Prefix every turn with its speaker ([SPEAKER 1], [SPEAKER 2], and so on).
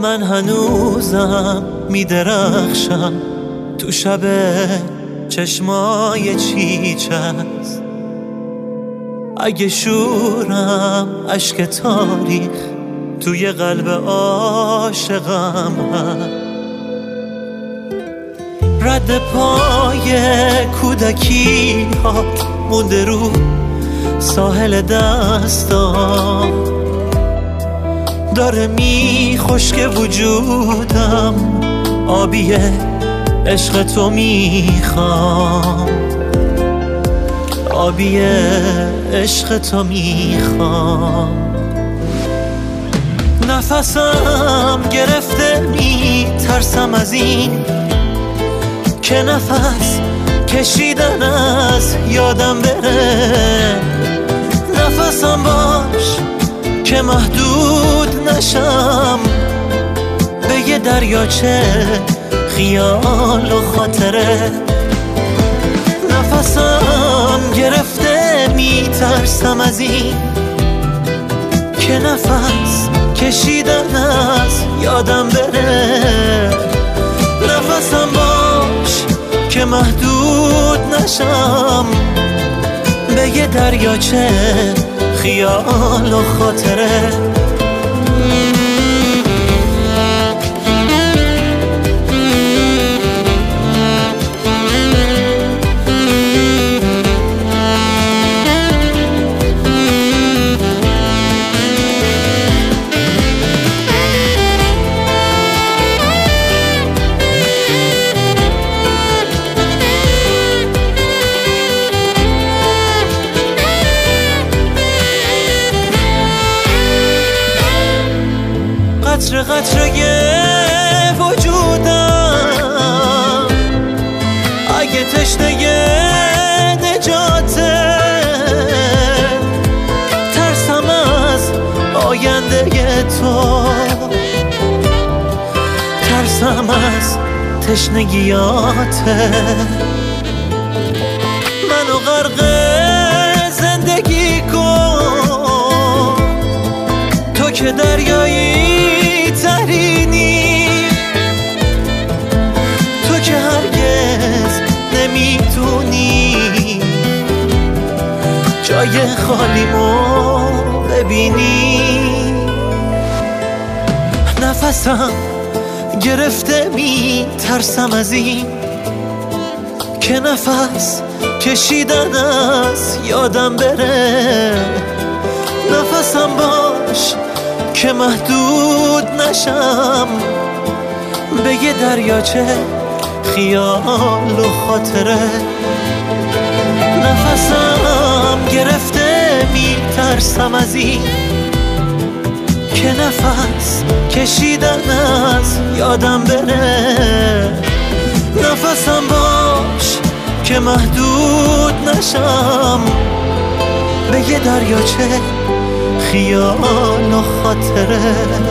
[SPEAKER 1] من هنوزم میدرخشم تو شب چشمای چیچ است. اگه شورم اشک تاریخ توی قلب عاشقم هست. رد پای کودکی ها مونده رو ساحل دستام، داره میخشک وجودم، آبی عشق تو میخوام، آبی عشق تو میخوام. نفسم گرفته میترسم از این که نفس کشیدن از یادم بره. نفسم باش که محدود نشم به یه دریاچه خیال و خاطره. نفسم گرفته میترسم از این که نفس کشیدن از یادم بره. نفسم باش که محدود نشم به یه دریاچه خیال و خاطره. قطره قطره وجودم اگه تشنه نجاته، ترسم از آینده تو، ترسم از تشنگیاته. منو غرق زندگی کن تو که دریایی ترینی، تو که هرگز نمیتونی جای خالیمو ببینی. نفسم گرفته میترسم از این که نفس کشیدن از یادم بره. نفسم باش که محدود نشم به یه دریاچه خیال و خاطره. نفسم گرفته میترسم از این که نفس کشیدن از یادم بره. نفسم باش که محدود نشم به یه دریاچه خیال و خاطره.